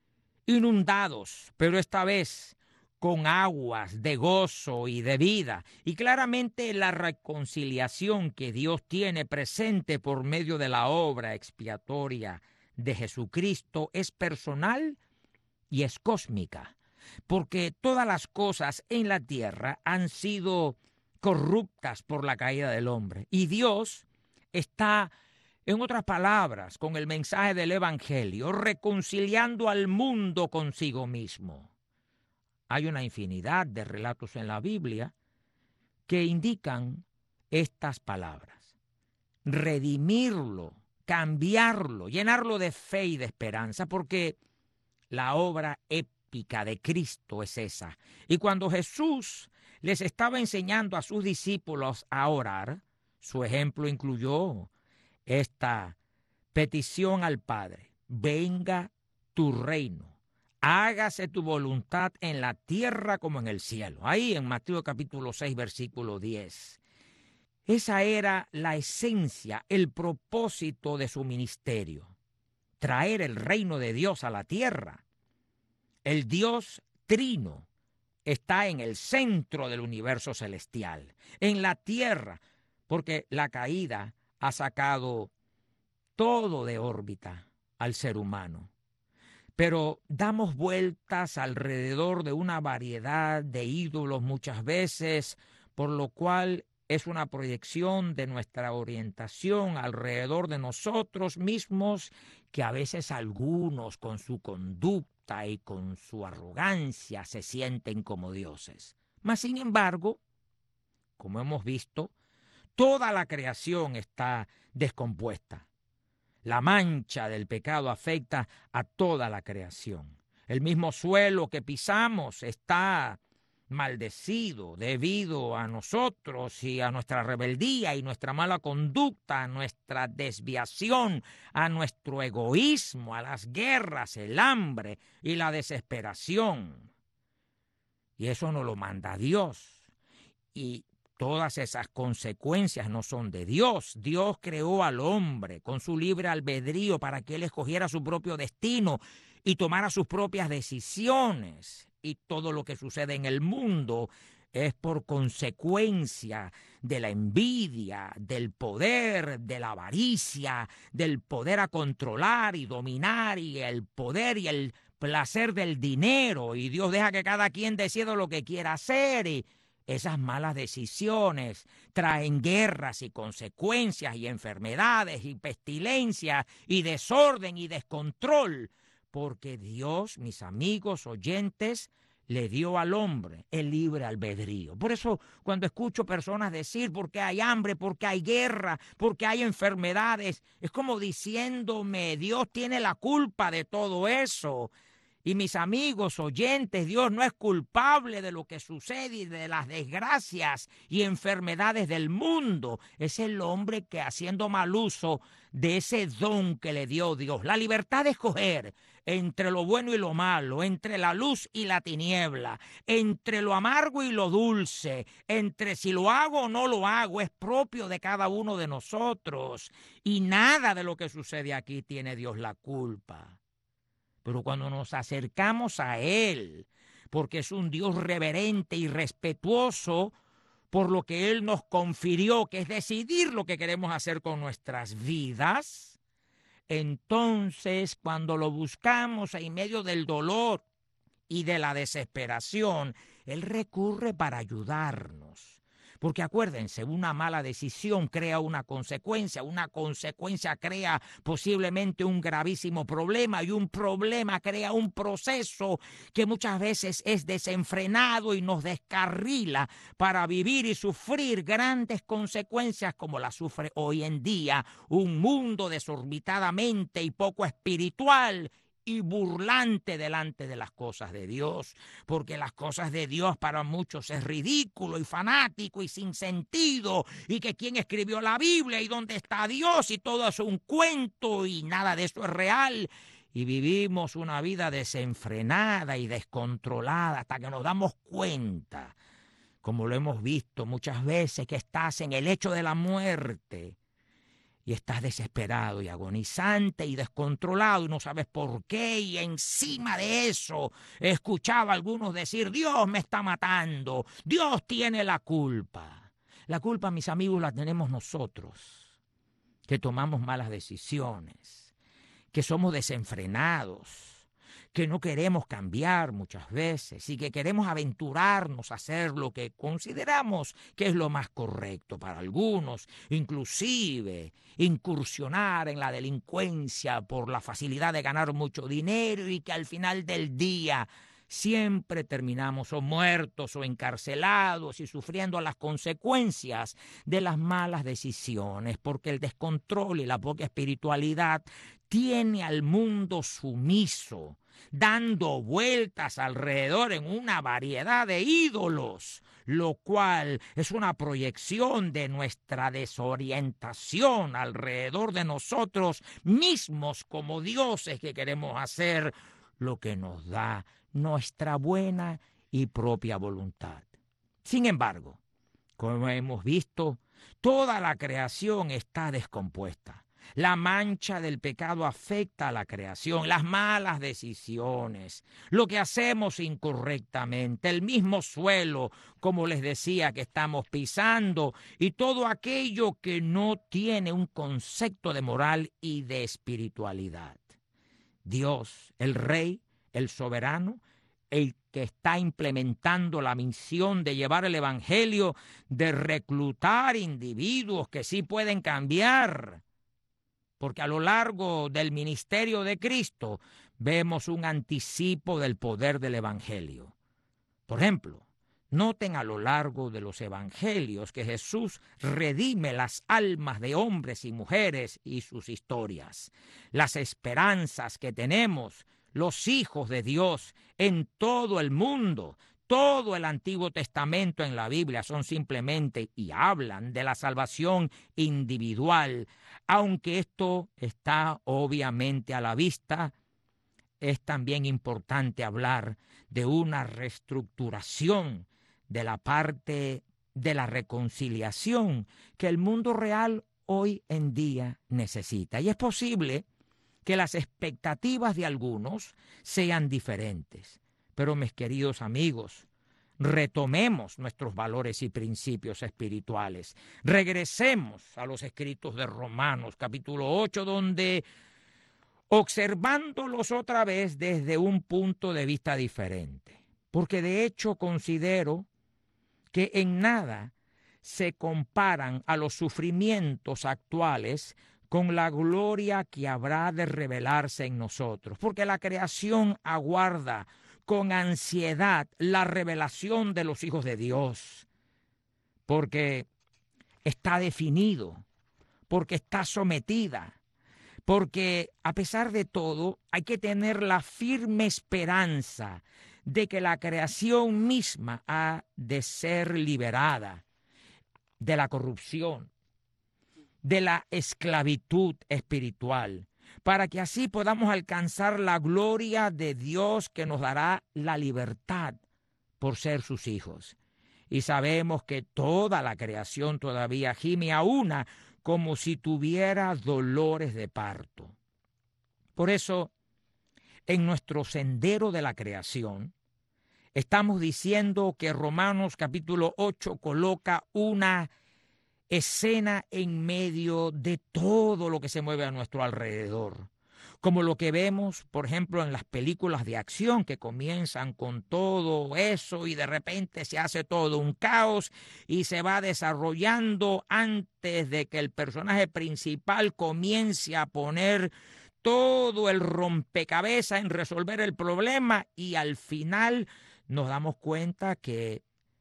inundados, pero esta vez con aguas de gozo y de vida. Y claramente la reconciliación que Dios tiene presente por medio de la obra expiatoria de Jesucristo es personal y es cósmica, porque todas las cosas en la tierra han sido corruptas por la caída del hombre. Y Dios está, en otras palabras, con el mensaje del Evangelio, reconciliando al mundo consigo mismo. Hay una infinidad de relatos en la Biblia que indican estas palabras. Redimirlo, cambiarlo, llenarlo de fe y de esperanza, porque la obra épica de Cristo es esa. Y cuando Jesús les estaba enseñando a sus discípulos a orar, su ejemplo incluyó esta petición al Padre: venga tu reino, hágase tu voluntad en la tierra como en el cielo. Ahí en Mateo capítulo 6, versículo 10. Esa era la esencia, el propósito de su ministerio: traer el reino de Dios a la tierra. El Dios trino está en el centro del universo celestial, en la tierra, porque la caída ha sacado todo de órbita al ser humano. Pero damos vueltas alrededor de una variedad de ídolos muchas veces, por lo cual es una proyección de nuestra orientación alrededor de nosotros mismos, que a veces algunos con su conducta y con su arrogancia se sienten como dioses. Mas sin embargo, como hemos visto, toda la creación está descompuesta. La mancha del pecado afecta a toda la creación. El mismo suelo que pisamos está maldecido debido a nosotros y a nuestra rebeldía y nuestra mala conducta, a nuestra desviación, a nuestro egoísmo, a las guerras, el hambre y la desesperación. Y eso nos lo manda Dios. Y todas esas consecuencias no son de Dios. Dios creó al hombre con su libre albedrío para que él escogiera su propio destino y tomara sus propias decisiones. Y todo lo que sucede en el mundo es por consecuencia de la envidia, del poder, de la avaricia, del poder a controlar y dominar, y el poder y el placer del dinero. Y Dios deja que cada quien decida lo que quiera hacer, y esas malas decisiones traen guerras y consecuencias y enfermedades y pestilencias y desorden y descontrol. Porque Dios, mis amigos oyentes, le dio al hombre el libre albedrío. Por eso cuando escucho personas decir porque hay hambre, porque hay guerra, porque hay enfermedades, es como diciéndome: Dios tiene la culpa de todo eso. Y mis amigos oyentes, Dios no es culpable de lo que sucede y de las desgracias y enfermedades del mundo. Es el hombre que, haciendo mal uso de ese don que le dio Dios, la libertad de escoger entre lo bueno y lo malo, entre la luz y la tiniebla, entre lo amargo y lo dulce, entre si lo hago o no lo hago, es propio de cada uno de nosotros. Y nada de lo que sucede aquí tiene Dios la culpa. Pero cuando nos acercamos a Él, porque es un Dios reverente y respetuoso por lo que Él nos confirió, que es decidir lo que queremos hacer con nuestras vidas, entonces cuando lo buscamos en medio del dolor y de la desesperación, Él recurre para ayudarnos. Porque acuérdense, una mala decisión crea una consecuencia crea posiblemente un gravísimo problema y un problema crea un proceso que muchas veces es desenfrenado y nos descarrila para vivir y sufrir grandes consecuencias como las sufre hoy en día un mundo desorbitadamente y poco espiritual y burlante delante de las cosas de Dios, porque las cosas de Dios para muchos es ridículo y fanático y sin sentido, y que quién escribió la Biblia y dónde está Dios y todo es un cuento y nada de eso es real. Y vivimos una vida desenfrenada y descontrolada hasta que nos damos cuenta, como lo hemos visto muchas veces, que estás en el lecho de la muerte. Y estás desesperado y agonizante y descontrolado y no sabes por qué. Y encima de eso escuchaba a algunos decir, Dios me está matando, Dios tiene la culpa. La culpa, mis amigos, la tenemos nosotros, que tomamos malas decisiones, que somos desenfrenados, que no queremos cambiar muchas veces y que queremos aventurarnos a hacer lo que consideramos que es lo más correcto para algunos, inclusive incursionar en la delincuencia por la facilidad de ganar mucho dinero y que al final del día siempre terminamos o muertos o encarcelados y sufriendo las consecuencias de las malas decisiones, porque el descontrol y la poca espiritualidad tiene al mundo sumiso, dando vueltas alrededor en una variedad de ídolos, lo cual es una proyección de nuestra desorientación alrededor de nosotros mismos como dioses que queremos hacer lo que nos da nuestra buena y propia voluntad. Sin embargo, como hemos visto, toda la creación está descompuesta. La mancha del pecado afecta a la creación, las malas decisiones, lo que hacemos incorrectamente, el mismo suelo, como les decía, que estamos pisando, y todo aquello que no tiene un concepto de moral y de espiritualidad. Dios, el Rey, el soberano, el que está implementando la misión de llevar el evangelio, de reclutar individuos que sí pueden cambiar, porque a lo largo del ministerio de Cristo vemos un anticipo del poder del evangelio. Por ejemplo, noten a lo largo de los evangelios que Jesús redime las almas de hombres y mujeres y sus historias, las esperanzas que tenemos los hijos de Dios en todo el mundo. Todo el Antiguo Testamento en la Biblia son simplemente y hablan de la salvación individual, aunque esto está obviamente a la vista. Es también importante hablar de una reestructuración de la parte de la reconciliación que el mundo real hoy en día necesita. Y es posible que las expectativas de algunos sean diferentes. Pero mis queridos amigos, retomemos nuestros valores y principios espirituales. Regresemos a los escritos de Romanos, capítulo 8, donde, observándolos otra vez desde un punto de vista diferente, porque de hecho considero que en nada se comparan a los sufrimientos actuales con la gloria que habrá de revelarse en nosotros, porque la creación aguarda con ansiedad la revelación de los hijos de Dios, porque está definido, porque está sometida, porque a pesar de todo hay que tener la firme esperanza de que la creación misma ha de ser liberada de la corrupción, de la esclavitud espiritual, para que así podamos alcanzar la gloria de Dios que nos dará la libertad por ser sus hijos. Y sabemos que toda la creación todavía gime a una como si tuviera dolores de parto. Por eso, en nuestro sendero de la creación, estamos diciendo que Romanos capítulo 8 coloca una escena en medio de todo lo que se mueve a nuestro alrededor. Como lo que vemos, por ejemplo, en las películas de acción que comienzan con todo eso y de repente se hace todo un caos y se va desarrollando antes de que el personaje principal comience a poner todo el rompecabezas en resolver el problema y al final nos damos cuenta que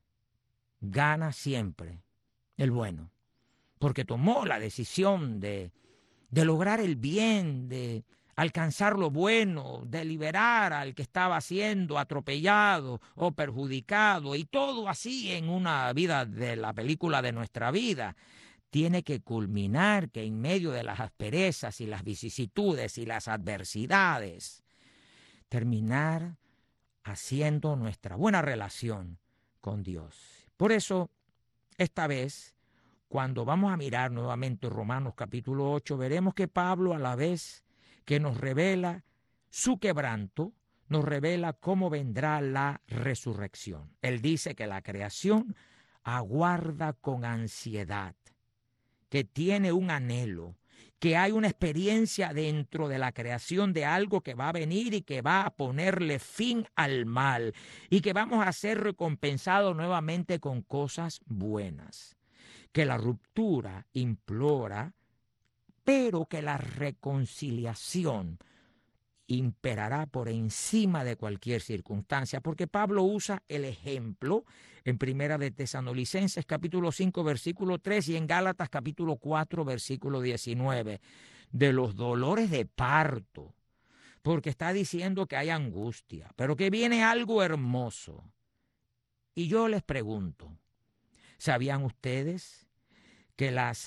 gana siempre el bueno, porque tomó la decisión de lograr el bien, de alcanzar lo bueno, de liberar al que estaba siendo atropellado o perjudicado, y todo así en una vida de la película de nuestra vida. Tiene que culminar que en medio de las asperezas y las vicisitudes y las adversidades, terminar haciendo nuestra buena relación con Dios. Por eso, esta vez, cuando vamos a mirar nuevamente Romanos capítulo 8, veremos que Pablo, a la vez que nos revela su quebranto, nos revela cómo vendrá la resurrección. Él dice que la creación aguarda con ansiedad, que tiene un anhelo, que hay una experiencia dentro de la creación de algo que va a venir y que va a ponerle fin al mal y que vamos a ser recompensados nuevamente con cosas buenas. Que la ruptura implora, pero que la reconciliación imperará por encima de cualquier circunstancia, porque Pablo usa el ejemplo en Primera de Tesalonicenses capítulo 5 versículo 3 y en Gálatas capítulo 4 versículo 19 de los dolores de parto, porque está diciendo que hay angustia, pero que viene algo hermoso. Y yo les pregunto, ¿sabían ustedes que las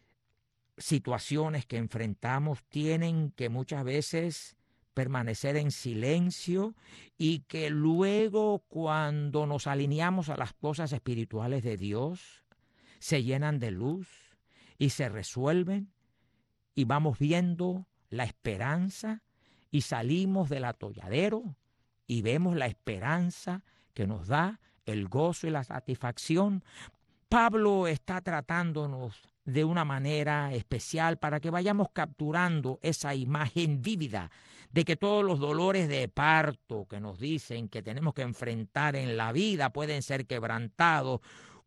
situaciones que enfrentamos tienen que muchas veces permanecer en silencio y que luego cuando nos alineamos a las cosas espirituales de Dios se llenan de luz y se resuelven y vamos viendo la esperanza y salimos del atolladero y vemos la esperanza que nos da el gozo y la satisfacción? Pablo está tratándonos de una manera especial para que vayamos capturando esa imagen vívida de que todos los dolores de parto que nos dicen que tenemos que enfrentar en la vida pueden ser quebrantados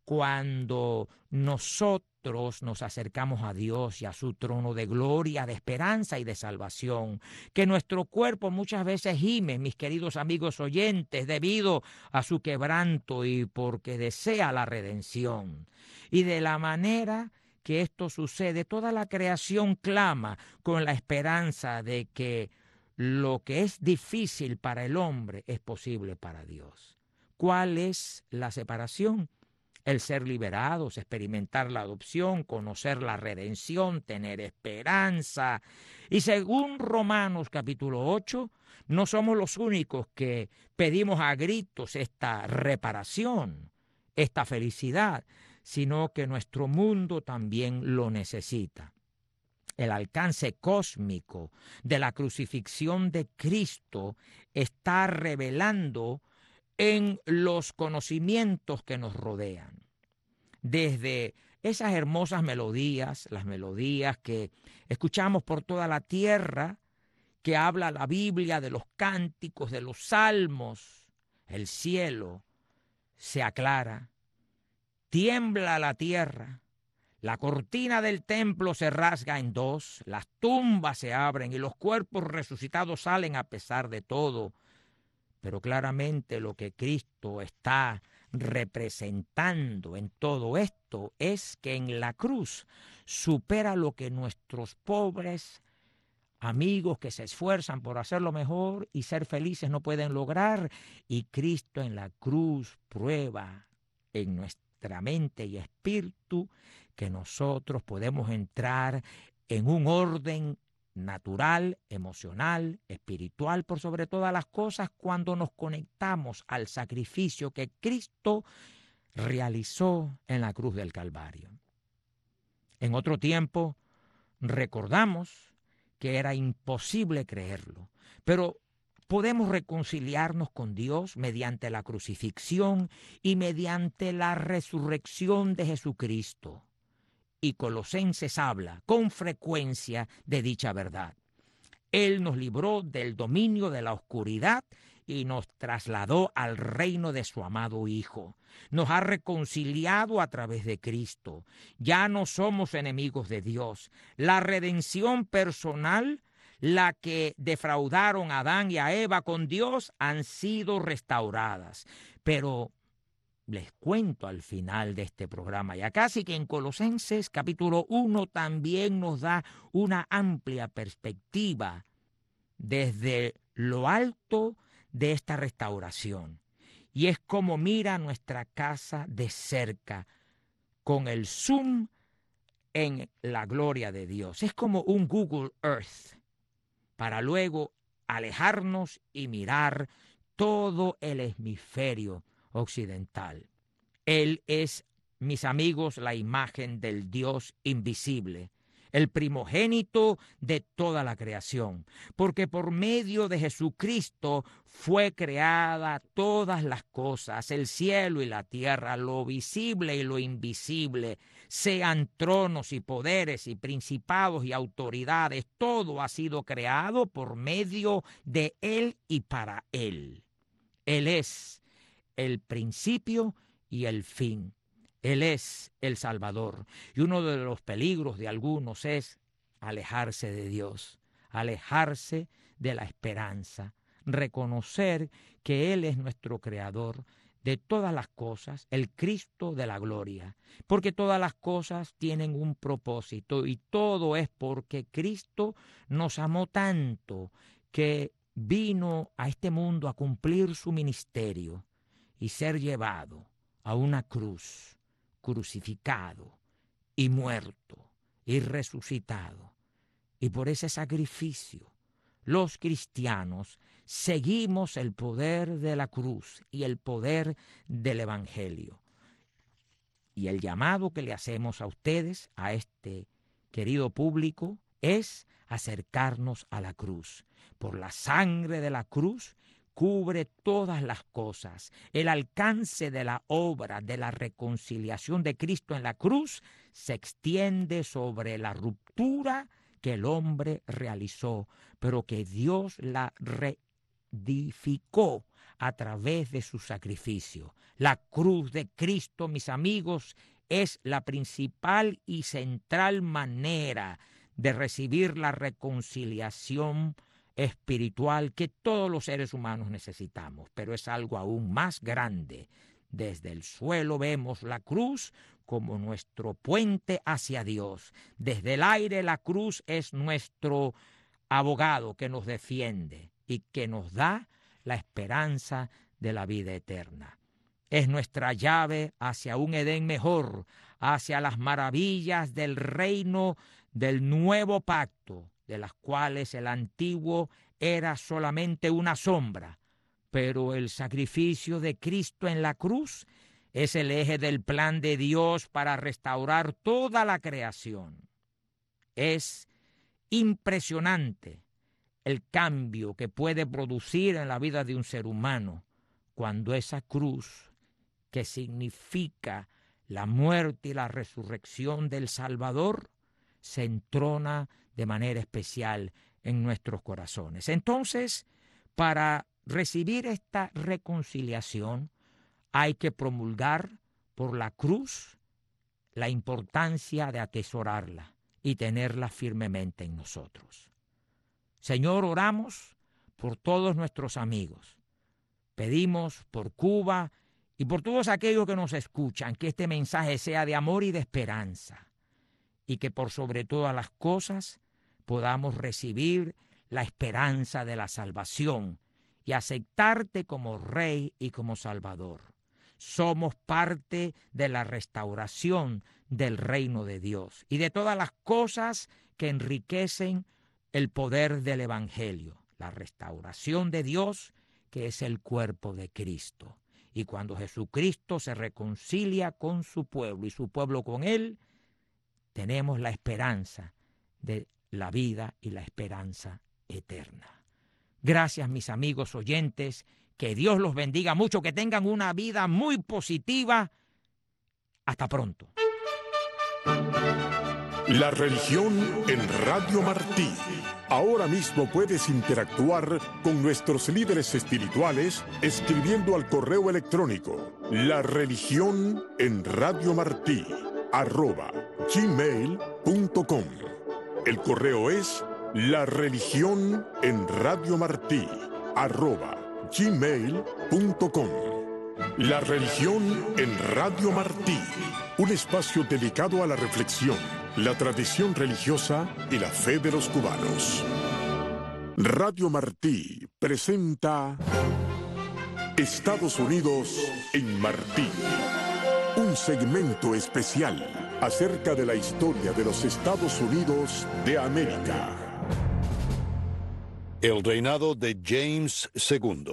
cuando nosotros nos acercamos a Dios y a su trono de gloria, de esperanza y de salvación. Que nuestro cuerpo muchas veces gime, mis queridos amigos oyentes, debido a su quebranto y porque desea la redención. Y de la manera que esto sucede, toda la creación clama con la esperanza de que lo que es difícil para el hombre es posible para Dios. ¿Cuál es la separación? El ser liberados, experimentar la adopción, conocer la redención, tener esperanza. Y según Romanos capítulo 8, no somos los únicos que pedimos a gritos esta reparación, esta felicidad, sino que nuestro mundo también lo necesita. El alcance cósmico de la crucifixión de Cristo está revelando en los conocimientos que nos rodean. Desde esas hermosas melodías, las melodías que escuchamos por toda la tierra, que habla la Biblia de los cánticos, de los salmos, el cielo se aclara, tiembla la tierra, la cortina del templo se rasga en dos, las tumbas se abren y los cuerpos resucitados salen a pesar de todo. Pero claramente lo que Cristo está representando en todo esto es que en la cruz supera lo que nuestros pobres amigos que se esfuerzan por hacerlo mejor y ser felices no pueden lograr. Y Cristo en la cruz prueba en nuestra mente y espíritu que nosotros podemos entrar en un orden natural, emocional, espiritual, por sobre todas las cosas, cuando nos conectamos al sacrificio que Cristo realizó en la cruz del Calvario. En otro tiempo recordamos que era imposible creerlo, pero podemos reconciliarnos con Dios mediante la crucifixión y mediante la resurrección de Jesucristo. y Colosenses habla con frecuencia de dicha verdad. Él nos libró del dominio de la oscuridad y nos trasladó al reino de su amado Hijo. Nos ha reconciliado a través de Cristo. Ya no somos enemigos de Dios. La redención personal, la que defraudaron a Adán y a Eva con Dios, han sido restauradas. Pero les cuento al final de este programa, ya casi que en Colosenses capítulo 1 también nos da una amplia perspectiva desde lo alto de esta restauración. Y es como mira nuestra casa de cerca, con el zoom en la gloria de Dios. Es como un Google Earth, para luego alejarnos y mirar todo el hemisferio occidental. Él es, mis amigos, la imagen del Dios invisible, el primogénito de toda la creación, porque por medio de Jesucristo fue creada todas las cosas, el cielo y la tierra, lo visible y lo invisible, sean tronos y poderes y principados y autoridades, todo ha sido creado por medio de Él y para Él. Él es el principio y el fin. Él es el Salvador. Y uno de los peligros de algunos es alejarse de Dios, alejarse de la esperanza, reconocer que Él es nuestro Creador de todas las cosas, el Cristo de la gloria, porque todas las cosas tienen un propósito y todo es porque Cristo nos amó tanto que vino a este mundo a cumplir su ministerio y ser llevado a una cruz, crucificado y muerto y resucitado. Y por ese sacrificio, los cristianos seguimos el poder de la cruz y el poder del Evangelio. Y el llamado que le hacemos a ustedes, a este querido público, es acercarnos a la cruz. Por la sangre de la cruz cubre todas las cosas. El alcance de la obra de la reconciliación de Cristo en la cruz se extiende sobre la ruptura que el hombre realizó, pero que Dios la reedificó a través de su sacrificio. La cruz de Cristo, mis amigos, es la principal y central manera de recibir la reconciliación espiritual que todos los seres humanos necesitamos, pero es algo aún más grande. Desde el suelo vemos la cruz como nuestro puente hacia Dios. Desde el aire la cruz es nuestro abogado que nos defiende y que nos da la esperanza de la vida eterna. Es nuestra llave hacia un Edén mejor, hacia las maravillas del reino del nuevo pacto, de las cuales el antiguo era solamente una sombra, pero el sacrificio de Cristo en la cruz es el eje del plan de Dios para restaurar toda la creación. Es impresionante el cambio que puede producir en la vida de un ser humano cuando esa cruz, que significa la muerte y la resurrección del Salvador, se entrona de manera especial en nuestros corazones. Entonces, para recibir esta reconciliación, hay que promulgar por la cruz la importancia de atesorarla y tenerla firmemente en nosotros. Señor, oramos por todos nuestros amigos. Pedimos por Cuba y por todos aquellos que nos escuchan, que este mensaje sea de amor y de esperanza, y que por sobre todas las cosas podamos recibir la esperanza de la salvación y aceptarte como Rey y como Salvador. Somos parte de la restauración del reino de Dios y de todas las cosas que enriquecen el poder del Evangelio, la restauración de Dios, que es el cuerpo de Cristo. Y cuando Jesucristo se reconcilia con su pueblo y su pueblo con Él, tenemos la esperanza de la vida y la esperanza eterna. Gracias, mis amigos oyentes, que Dios los bendiga mucho, que tengan una vida muy positiva. Hasta pronto. La religión en Radio Martí. Ahora mismo puedes interactuar con nuestros líderes espirituales escribiendo al correo electrónico La religión en Radio Martí @gmail.com. El correo es La religión en Radio Martí @gmail.com. La religión en Radio Martí, un espacio dedicado a la reflexión, la tradición religiosa y la fe de los cubanos. Radio Martí presenta Estados Unidos en Martí, un segmento especial acerca de la historia de los Estados Unidos de América. El reinado de James II.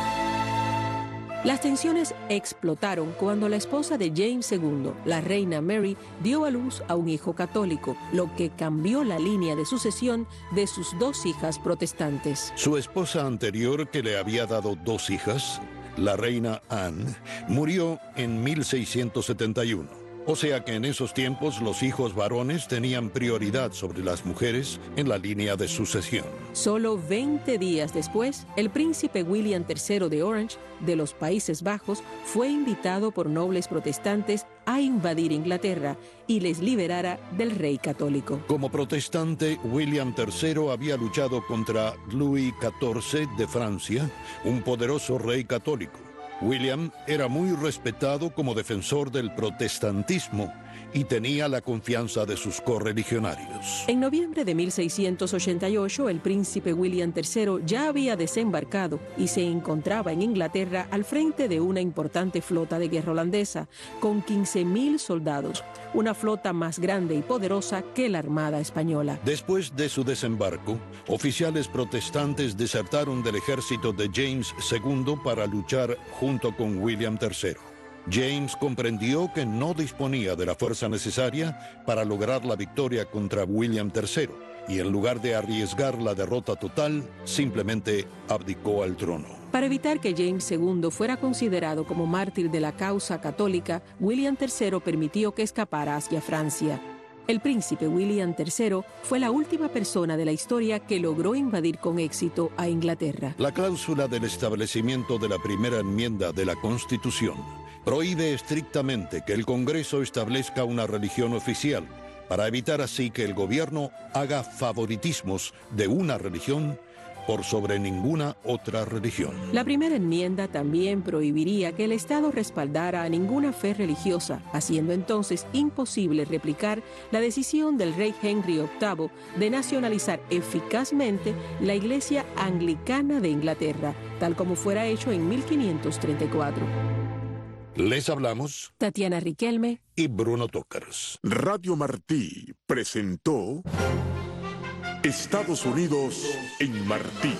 Las tensiones explotaron cuando la esposa de James II, la reina Mary, dio a luz a un hijo católico, lo que cambió la línea de sucesión de sus dos hijas protestantes. Su esposa anterior, que le había dado dos hijas, la reina Anne, murió en 1671. O sea que en esos tiempos los hijos varones tenían prioridad sobre las mujeres en la línea de sucesión. Solo 20 días después, el príncipe William III de Orange, de los Países Bajos, fue invitado por nobles protestantes a invadir Inglaterra y les liberara del rey católico. Como protestante, William III había luchado contra Louis XIV de Francia, un poderoso rey católico. William era muy respetado como defensor del protestantismo y tenía la confianza de sus correligionarios. En noviembre de 1688, el príncipe William III ya había desembarcado y se encontraba en Inglaterra al frente de una importante flota de guerra holandesa, con 15.000 soldados, una flota más grande y poderosa que la Armada Española. Después de su desembarco, oficiales protestantes desertaron del ejército de James II para luchar junto con William III. James comprendió que no disponía de la fuerza necesaria para lograr la victoria contra William III y en lugar de arriesgar la derrota total, simplemente abdicó al trono. Para evitar que James II fuera considerado como mártir de la causa católica, William III permitió que escapara hacia Francia. El príncipe William III fue la última persona de la historia que logró invadir con éxito a Inglaterra. La cláusula del establecimiento de la primera enmienda de la Constitución prohíbe estrictamente que el Congreso establezca una religión oficial, para evitar así que el gobierno haga favoritismos de una religión por sobre ninguna otra religión. La primera enmienda también prohibiría que el Estado respaldara a ninguna fe religiosa, haciendo entonces imposible replicar la decisión del rey Henry VIII de nacionalizar eficazmente la Iglesia Anglicana de Inglaterra, tal como fuera hecho en 1534. Les hablamos Tatiana Riquelme y Bruno Tócaros. Radio Martí presentó Estados Unidos en Martí,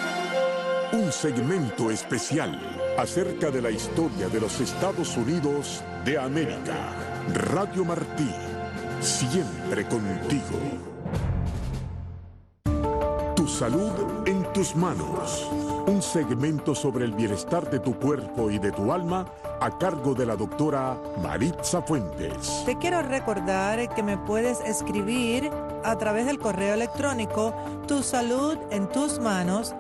un segmento especial acerca de la historia de los Estados Unidos de América. Radio Martí, siempre contigo. Tu salud en tus manos. Un segmento sobre el bienestar de tu cuerpo y de tu alma a cargo de la doctora Maritza Fuentes. Te quiero recordar que me puedes escribir a través del correo electrónico Tu salud en tus manos,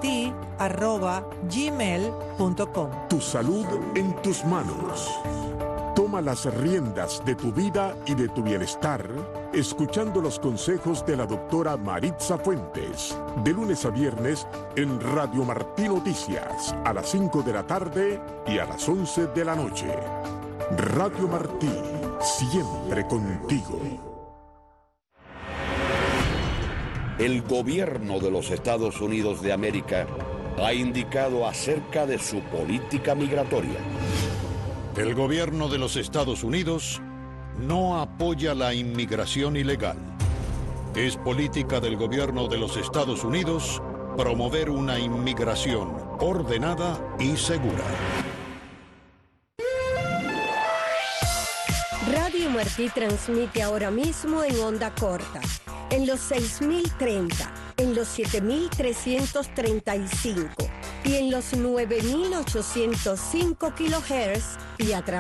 marti@gmail.com. Tu salud en tus manos. Toma las riendas de tu vida y de tu bienestar, escuchando los consejos de la doctora Maritza Fuentes, de lunes a viernes en Radio Martí Noticias, a las 5 de la tarde y a las 11 de la noche. Radio Martí, siempre contigo. El gobierno de los Estados Unidos de América ha indicado acerca de su política migratoria. El gobierno de los Estados Unidos no apoya la inmigración ilegal. Es política del gobierno de los Estados Unidos promover una inmigración ordenada y segura. Radio Martí transmite ahora mismo en onda corta, en los 6030, en los 7335 y en los 9805 kHz y a través